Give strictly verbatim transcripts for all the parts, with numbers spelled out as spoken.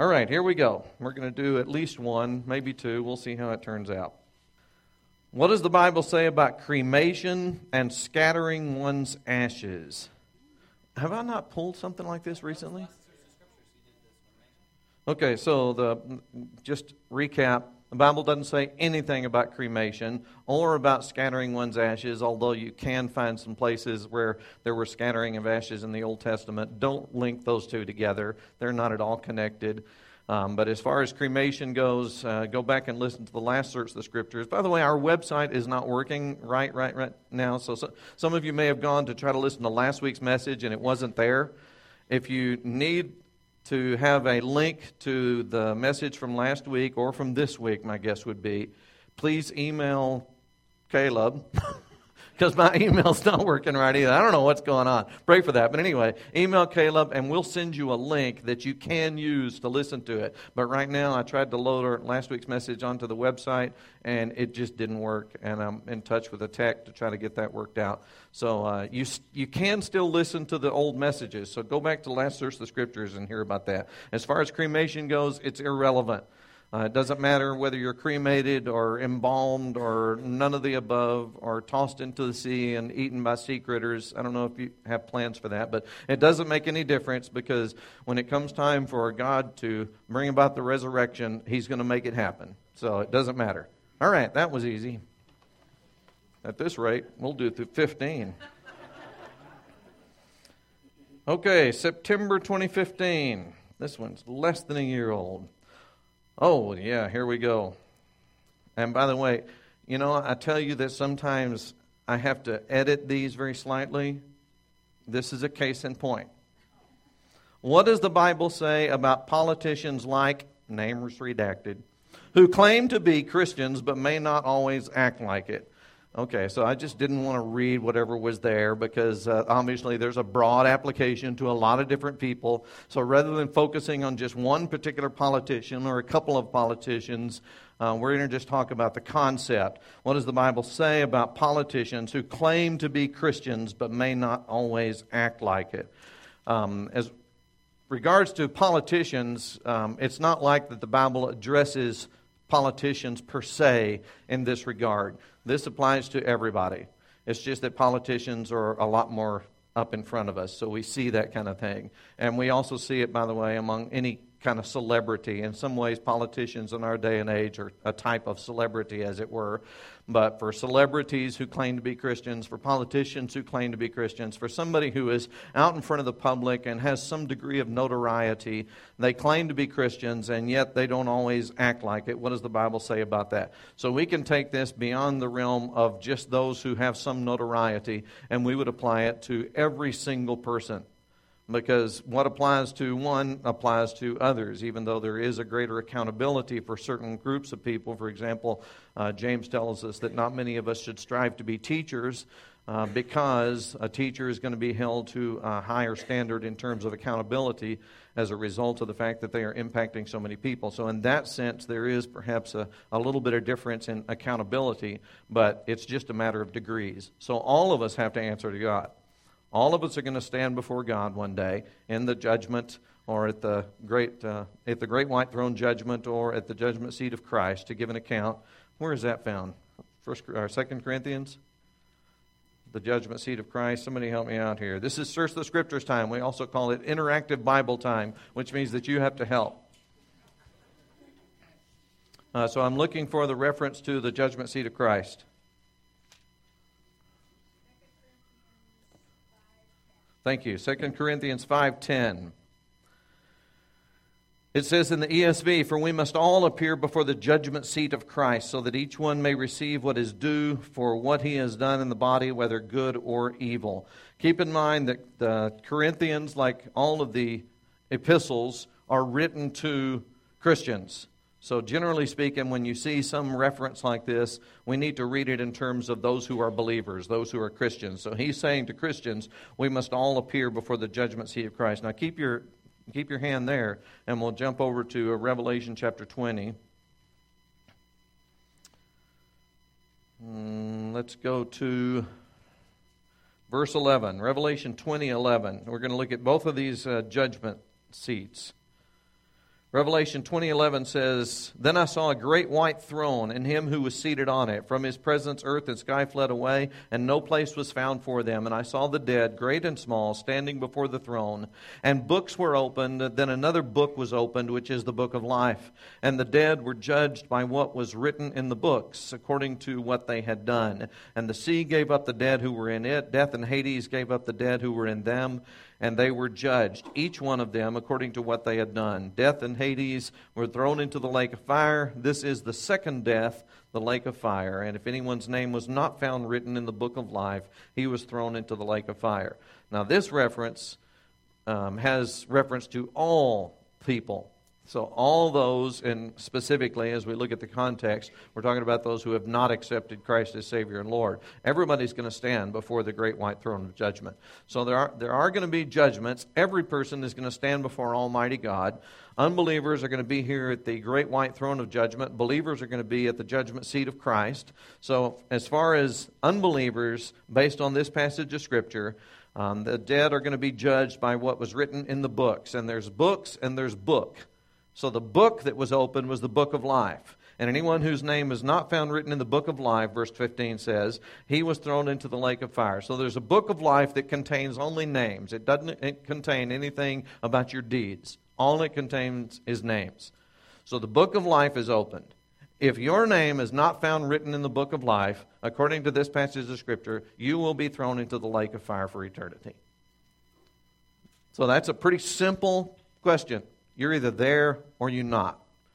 All right, here we go. We're going to do at least one, maybe two. We'll see how it turns out. What does the Bible say about cremation and scattering one's ashes? Have I not pulled something like this recently? Okay, so the just recap. The Bible doesn't say anything about cremation or about scattering one's ashes, although you can find some places where there were scattering of ashes in the Old Testament. Don't link those two together. They're not at all connected. Um, but as far as cremation goes, uh, go back and listen to the last Search the Scriptures. By the way, our website is not working right right, right now, so, so some of you may have gone to try to listen to last week's message and it wasn't there. If you need to have a link to the message from last week or from this week, my guess would be, please email Caleb, because my email's not working right either. I don't know what's going on. Pray for that. But anyway, email Caleb and we'll send you a link that you can use to listen to it. But right now, I tried to load our last week's message onto the website and it just didn't work. And I'm in touch with a tech to try to get that worked out. So uh, you you can still listen to the old messages. So go back to last Search the Scriptures and hear about that. As far as cremation goes, it's irrelevant. Uh, it doesn't matter whether you're cremated or embalmed or none of the above or tossed into the sea and eaten by sea critters. I don't know if you have plans for that, but it doesn't make any difference because when it comes time for God to bring about the resurrection, He's going to make it happen. So it doesn't matter. All right, that was easy. At this rate, we'll do through fifteen. Okay, September twenty fifteen. This one's less than a year old. Oh, yeah, here we go. And by the way, you know, I tell you that sometimes I have to edit these very slightly. This is a case in point. What does the Bible say about politicians like, names redacted, who claim to be Christians but may not always act like it? Okay, so I just didn't want to read whatever was there because uh, obviously there's a broad application to a lot of different people. So rather than focusing on just one particular politician or a couple of politicians, uh, we're going to just talk about the concept. What does the Bible say about politicians who claim to be Christians but may not always act like it? Um, as regards to politicians, um, it's not like that the Bible addresses politicians per se in this regard. This applies to everybody. It's just that politicians are a lot more up in front of us, so we see that kind of thing. And we also see it, by the way, among any kind of celebrity. In some ways, politicians in our day and age are a type of celebrity, as it were. But for celebrities who claim to be Christians, for politicians who claim to be Christians, for somebody who is out in front of the public and has some degree of notoriety, they claim to be Christians, and yet they don't always act like it. What does the Bible say about that? So we can take this beyond the realm of just those who have some notoriety, and we would apply it to every single person. Because what applies to one applies to others, even though there is a greater accountability for certain groups of people. For example, uh, James tells us that not many of us should strive to be teachers uh, because a teacher is going to be held to a higher standard in terms of accountability as a result of the fact that they are impacting so many people. So in that sense, there is perhaps a, a little bit of difference in accountability, but it's just a matter of degrees. So all of us have to answer to God. All of us are going to stand before God one day in the judgment or at the great uh, at the great white throne judgment or at the judgment seat of Christ to give an account. Where is that found? First or Second Corinthians? The judgment seat of Christ. Somebody help me out here. This is Search the Scriptures time. We also call it interactive Bible time, which means that you have to help. Uh, so I'm looking for the reference to the judgment seat of Christ. Thank you. Second Corinthians five ten. It says in the E S V, "For we must all appear before the judgment seat of Christ, so that each one may receive what is due for what he has done in the body, whether good or evil." Keep in mind that the Corinthians, like all of the epistles, are written to Christians. So generally speaking, when you see some reference like this, we need to read it in terms of those who are believers, those who are Christians. So he's saying to Christians, we must all appear before the judgment seat of Christ. Now keep your keep your hand there, and we'll jump over to Revelation chapter twenty. Mm, let's go to verse eleven, Revelation twenty eleven. We're going to look at both of these uh, judgment seats. Revelation twenty eleven says, "Then I saw a great white throne, and him who was seated on it. From his presence earth and sky fled away, and no place was found for them. And I saw the dead, great and small, standing before the throne. And books were opened. Then another book was opened, which is the book of life. And the dead were judged by what was written in the books, according to what they had done. And the sea gave up the dead who were in it. Death and Hades gave up the dead who were in them. And they were judged, each one of them, according to what they had done. Death and Hades were thrown into the lake of fire. This is the second death, the lake of fire. And if anyone's name was not found written in the book of life, he was thrown into the lake of fire." Now, this reference um, has reference to all people. So all those, and specifically as we look at the context, we're talking about those who have not accepted Christ as Savior and Lord. Everybody's going to stand before the great white throne of judgment. So there are there are going to be judgments. Every person is going to stand before Almighty God. Unbelievers are going to be here at the great white throne of judgment. Believers are going to be at the judgment seat of Christ. So as far as unbelievers, based on this passage of Scripture, um, the dead are going to be judged by what was written in the books. And there's books and there's book. So the book that was opened was the book of life. And anyone whose name is not found written in the book of life, verse fifteen says, he was thrown into the lake of fire. So there's a book of life that contains only names. It doesn't contain anything about your deeds. All it contains is names. So the book of life is opened. If your name is not found written in the book of life, according to this passage of Scripture, you will be thrown into the lake of fire for eternity. So that's a pretty simple question. You're either there or you're not.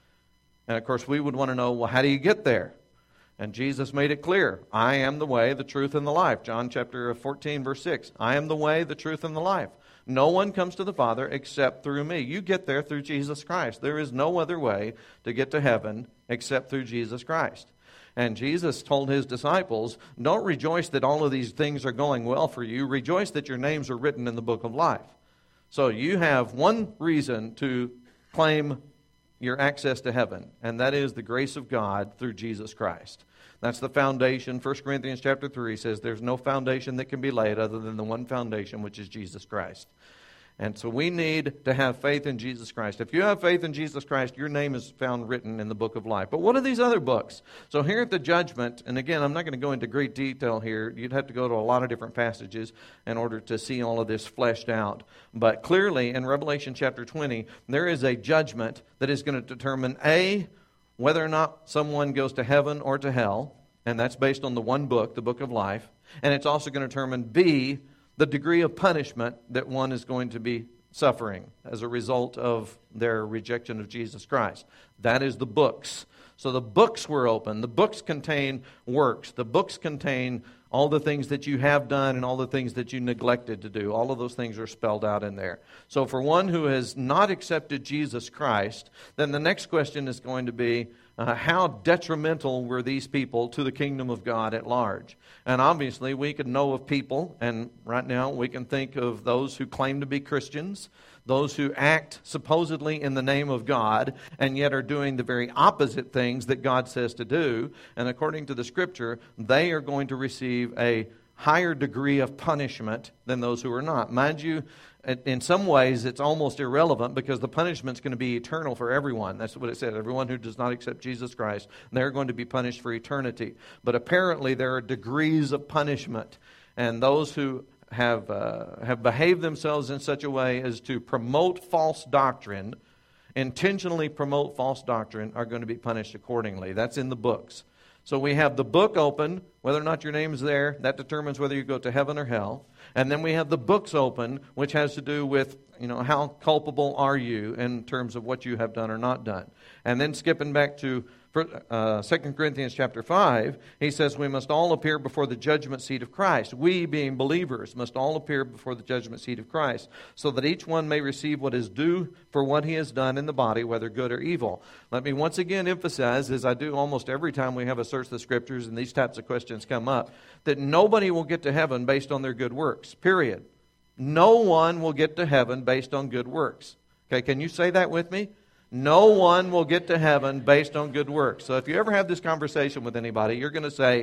And of course, we would want to know, well, how do you get there? And Jesus made it clear. I am the way, the truth, and the life. John chapter fourteen, verse six. I am the way, the truth, and the life. No one comes to the Father except through me. You get there through Jesus Christ. There is no other way to get to heaven except through Jesus Christ. And Jesus told his disciples, don't rejoice that all of these things are going well for you. Rejoice that your names are written in the book of life. So you have one reason to claim your access to heaven, and that is the grace of God through Jesus Christ. That's the foundation. First Corinthians chapter three says there's no foundation that can be laid other than the one foundation, which is Jesus Christ. And so we need to have faith in Jesus Christ. If you have faith in Jesus Christ, your name is found written in the book of life. But what are these other books? So here at the judgment, and again, I'm not going to go into great detail here. You'd have to go to a lot of different passages in order to see all of this fleshed out. But clearly, in Revelation chapter twenty, there is a judgment that is going to determine, A, whether or not someone goes to heaven or to hell. And that's based on the one book, the book of life. And it's also going to determine, B, the degree of punishment that one is going to be suffering as a result of their rejection of Jesus Christ. That is the books. So the books were open. The books contain works. The books contain all the things that you have done and all the things that you neglected to do. All of those things are spelled out in there. So for one who has not accepted Jesus Christ, then the next question is going to be, Uh, how detrimental were these people to the kingdom of God at large? And obviously we can know of people, and right now we can think of those who claim to be Christians, those who act supposedly in the name of God, and yet are doing the very opposite things that God says to do. And according to the Scripture, they are going to receive a higher degree of punishment than those who are not. Mind you, in some ways, it's almost irrelevant because the punishment's going to be eternal for everyone. That's what it said. Everyone who does not accept Jesus Christ, they're going to be punished for eternity. But apparently there are degrees of punishment. And those who have uh, have behaved themselves in such a way as to promote false doctrine, intentionally promote false doctrine, are going to be punished accordingly. That's in the books. So we have the book open, whether or not your name is there, that determines whether you go to heaven or hell. And then we have the books open, which has to do with, you know, how culpable are you in terms of what you have done or not done. And then skipping back to uh, Second Corinthians chapter five, he says we must all appear before the judgment seat of Christ. We, being believers, must all appear before the judgment seat of Christ, so that each one may receive what is due for what he has done in the body, whether good or evil. Let me once again emphasize, as I do almost every time we have a Search the Scriptures and these types of questions come up, that nobody will get to heaven based on their good works, period. No one will get to heaven based on good works. Okay, can you say that with me? No one will get to heaven based on good works. So if you ever have this conversation with anybody, you're going to say,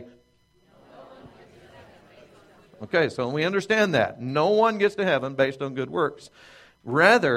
okay, so we understand that. No one gets to heaven based on good works. Rather,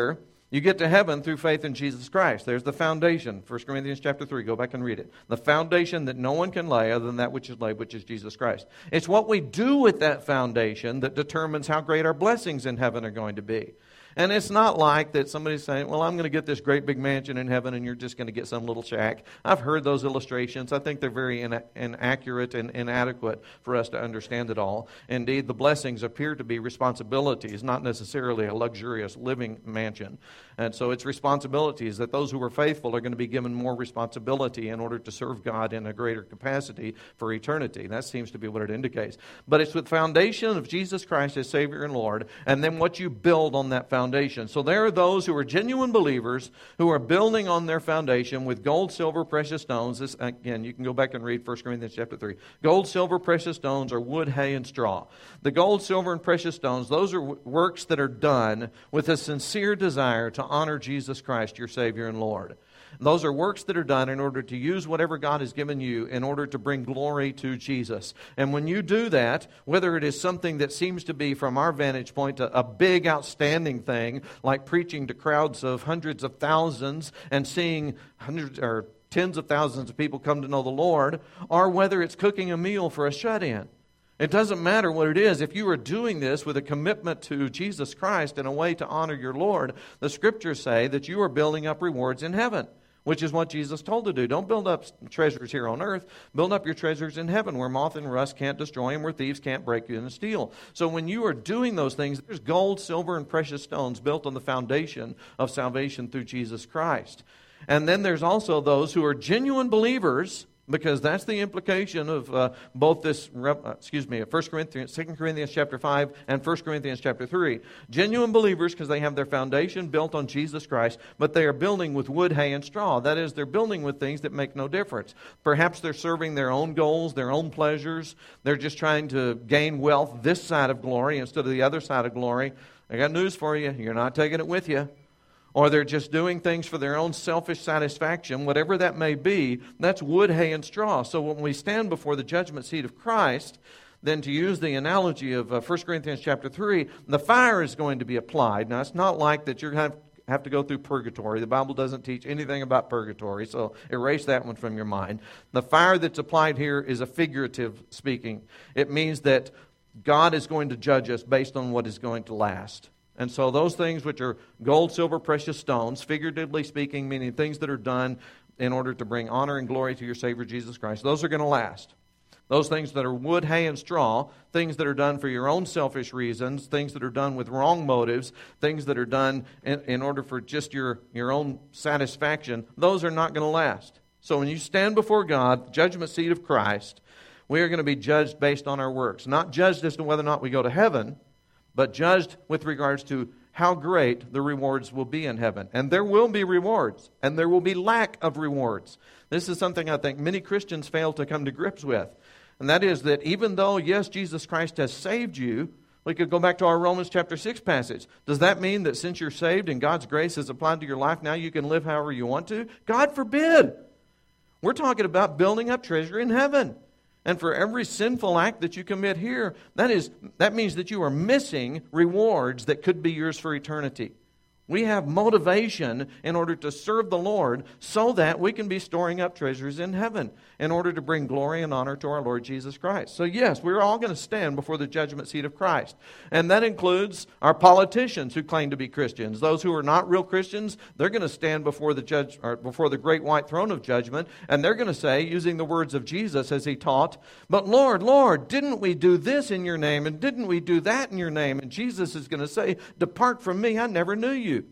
You get to heaven through faith in Jesus Christ. There's the foundation. First Corinthians chapter three. Go back and read it. The foundation that no one can lay other than that which is laid, which is Jesus Christ. It's what we do with that foundation that determines how great our blessings in heaven are going to be. And it's not like that somebody's saying, well, I'm going to get this great big mansion in heaven and you're just going to get some little shack. I've heard those illustrations. I think they're very ina- inaccurate and inadequate for us to understand it all. Indeed, the blessings appear to be responsibilities, not necessarily a luxurious living mansion. And so it's responsibilities that those who are faithful are going to be given more responsibility in order to serve God in a greater capacity for eternity. That seems to be what it indicates. But it's with the foundation of Jesus Christ as Savior and Lord, and then what you build on that foundation. Foundation. So there are those who are genuine believers who are building on their foundation with gold, silver, precious stones. This, again, you can go back and read First Corinthians chapter three. Gold, silver, precious stones are wood, hay, and straw. The gold, silver, and precious stones, those are works that are done with a sincere desire to honor Jesus Christ, your Savior and Lord. Those are works that are done in order to use whatever God has given you in order to bring glory to Jesus. And when you do that, whether it is something that seems to be, from our vantage point, a, a big, outstanding thing, like preaching to crowds of hundreds of thousands and seeing hundreds or tens of thousands of people come to know the Lord, or whether it's cooking a meal for a shut-in. It doesn't matter what it is. If you are doing this with a commitment to Jesus Christ in a way to honor your Lord, the Scriptures say that you are building up rewards in heaven, which is what Jesus told to do. Don't build up treasures here on earth. Build up your treasures in heaven where moth and rust can't destroy them, where thieves can't break you and steal. So when you are doing those things, there's gold, silver, and precious stones built on the foundation of salvation through Jesus Christ. And then there's also those who are genuine believers, because that's the implication of uh, both this, uh, excuse me, First Corinthians, Second Corinthians chapter five and First Corinthians chapter three. Genuine believers because they have their foundation built on Jesus Christ, but they are building with wood, hay, and straw. That is, they're building with things that make no difference. Perhaps they're serving their own goals, their own pleasures. They're just trying to gain wealth this side of glory instead of the other side of glory. I got news for you. You're not taking it with you. Or they're just doing things for their own selfish satisfaction, whatever that may be. That's wood, hay, and straw. So when we stand before the judgment seat of Christ, then to use the analogy of uh, First Corinthians chapter three, the fire is going to be applied. Now, it's not like that you're going to have to go through purgatory. The Bible doesn't teach anything about purgatory, so erase that one from your mind. The fire that's applied here is a figurative speaking. It means that God is going to judge us based on what is going to last. And so those things which are gold, silver, precious stones, figuratively speaking, meaning things that are done in order to bring honor and glory to your Savior Jesus Christ, those are going to last. Those things that are wood, hay, and straw, things that are done for your own selfish reasons, things that are done with wrong motives, things that are done in, in order for just your, your own satisfaction, those are not going to last. So when you stand before God, the judgment seat of Christ, we are going to be judged based on our works. Not judged as to whether or not we go to heaven, but judged with regards to how great the rewards will be in heaven. And there will be rewards, and there will be lack of rewards. This is something I think many Christians fail to come to grips with. And that is that even though, yes, Jesus Christ has saved you, we could go back to our Romans chapter six passage. Does that mean that since you're saved and God's grace is applied to your life, now you can live however you want to? God forbid. We're talking about building up treasure in heaven. And for every sinful act that you commit here, that is that means that you are missing rewards that could be yours for eternity. We have motivation in order to serve the Lord so that we can be storing up treasures in heaven in order to bring glory and honor to our Lord Jesus Christ. So yes, we're all going to stand before the judgment seat of Christ. And that includes our politicians who claim to be Christians. Those who are not real Christians, they're going to stand before the judge or before the great white throne of judgment, and they're going to say, using the words of Jesus as he taught, "But Lord, Lord, didn't we do this in your name, and didn't we do that in your name?" And Jesus is going to say, "Depart from me, I never knew you."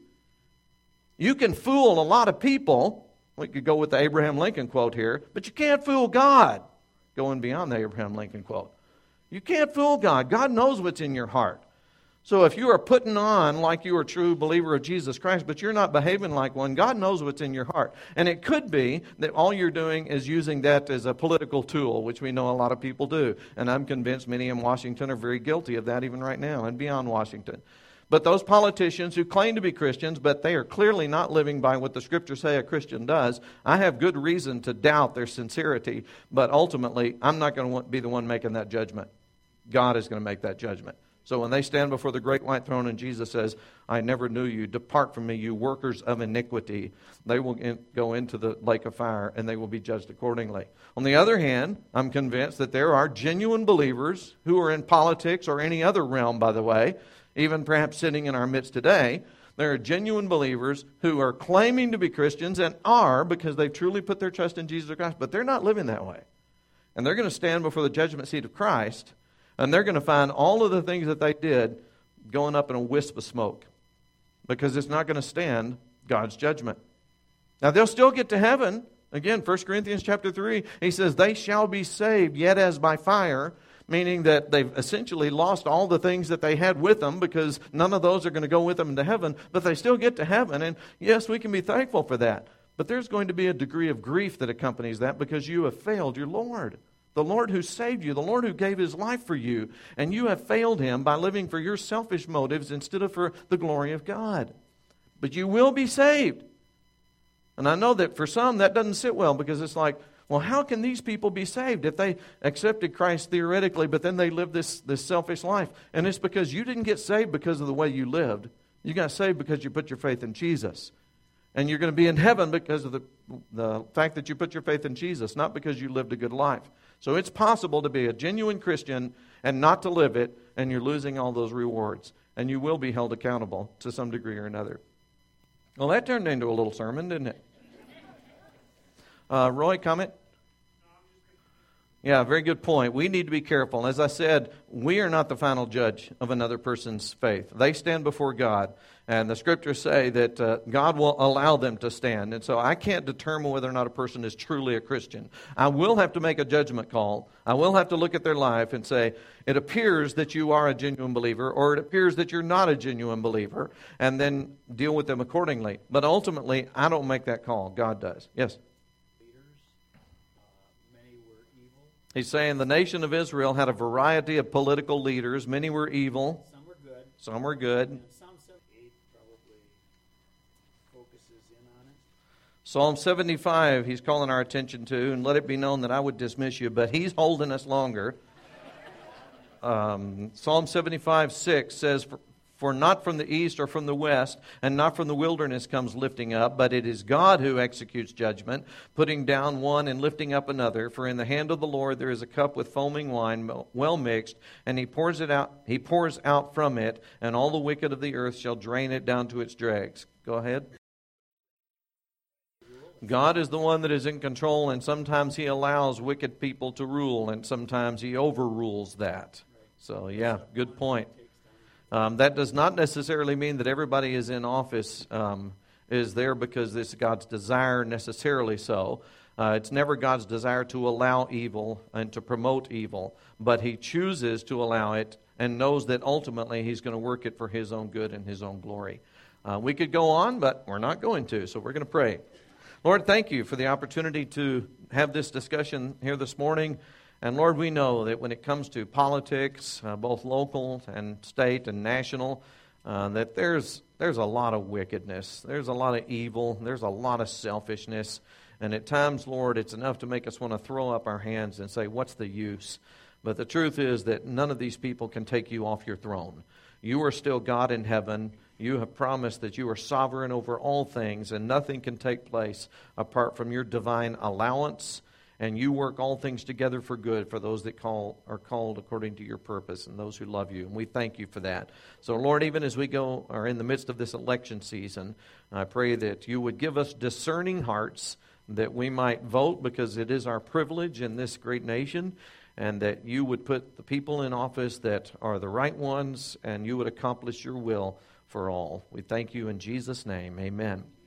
You can fool a lot of people. We could go with the Abraham Lincoln quote here, but you can't fool God. Going beyond the Abraham Lincoln quote. You can't fool God. God knows what's in your heart. So if you are putting on like you are a true believer of Jesus Christ, but you're not behaving like one, God knows what's in your heart. And it could be that all you're doing is using that as a political tool, which we know a lot of people do. And I'm convinced many in Washington are very guilty of that even right now and beyond Washington. But those politicians who claim to be Christians, but they are clearly not living by what the Scriptures say a Christian does, I have good reason to doubt their sincerity. But ultimately, I'm not going to be the one making that judgment. God is going to make that judgment. So when they stand before the great white throne and Jesus says, I never knew you, depart from me, you workers of iniquity, they will in, go into the lake of fire and they will be judged accordingly. On the other hand, I'm convinced that there are genuine believers who are in politics or any other realm, by the way, even perhaps sitting in our midst today. There are genuine believers who are claiming to be Christians and are because they've truly put their trust in Jesus Christ, but they're not living that way. And they're going to stand before the judgment seat of Christ, and they're going to find all of the things that they did going up in a wisp of smoke because it's not going to stand God's judgment. Now, they'll still get to heaven. Again, First Corinthians chapter three, he says, they shall be saved, yet as by fire, meaning that they've essentially lost all the things that they had with them because none of those are going to go with them into heaven, but they still get to heaven. And yes, we can be thankful for that. But there's going to be a degree of grief that accompanies that because you have failed your Lord. The Lord who saved you, the Lord who gave His life for you, and you have failed Him by living for your selfish motives instead of for the glory of God. But you will be saved. And I know that for some that doesn't sit well because it's like, well, how can these people be saved if they accepted Christ theoretically, but then they live this, this selfish life? And it's because you didn't get saved because of the way you lived. You got saved because you put your faith in Jesus. And you're going to be in heaven because of the, the fact that you put your faith in Jesus, not because you lived a good life. So it's possible to be a genuine Christian and not to live it, and you're losing all those rewards. And you will be held accountable to some degree or another. Well, that turned into a little sermon, didn't it? Uh, Roy, comment? Yeah, very good point. We need to be careful. As I said, we are not the final judge of another person's faith. They stand before God. And the scriptures say that uh, God will allow them to stand. And so I can't determine whether or not a person is truly a Christian. I will have to make a judgment call. I will have to look at their life and say, it appears that you are a genuine believer, or it appears that you're not a genuine believer, and then deal with them accordingly. But ultimately, I don't make that call. God does. Yes? He's saying the nation of Israel had a variety of political leaders. Many were evil. Some were good. Some were good. And Psalm seventy-eight probably focuses in on it. Psalm seventy-five, he's calling our attention to, and let it be known that I would dismiss you, but he's holding us longer. Um, Psalm seventy-five, six says, for, for not from the east or from the west, and not from the wilderness comes lifting up, but it is God who executes judgment, putting down one and lifting up another. For in the hand of the Lord there is a cup with foaming wine, well mixed, and he pours it out. He pours out from it, and all the wicked of the earth shall drain it down to its dregs. Go ahead. God is the one that is in control, and sometimes He allows wicked people to rule, and sometimes He overrules that. So, yeah, good point. Um, that does not necessarily mean that everybody is in office um, is there because it's God's desire necessarily so. Uh, it's never God's desire to allow evil and to promote evil, but He chooses to allow it and knows that ultimately He's going to work it for His own good and His own glory. Uh, we could go on, but we're not going to, so we're going to pray. Lord, thank You for the opportunity to have this discussion here this morning. And Lord, we know that when it comes to politics, uh, both local and state and national, uh, that there's there's a lot of wickedness. There's a lot of evil. There's a lot of selfishness. And at times, Lord, it's enough to make us want to throw up our hands and say, what's the use? But the truth is that none of these people can take You off Your throne. You are still God in heaven. You have promised that You are sovereign over all things, and nothing can take place apart from Your divine allowance. And You work all things together for good for those that call are called according to Your purpose and those who love You. And we thank You for that. So, Lord, even as we go are in the midst of this election season, I pray that You would give us discerning hearts that we might vote because it is our privilege in this great nation, and that You would put the people in office that are the right ones, and You would accomplish Your will for all. We thank You in Jesus' name. Amen.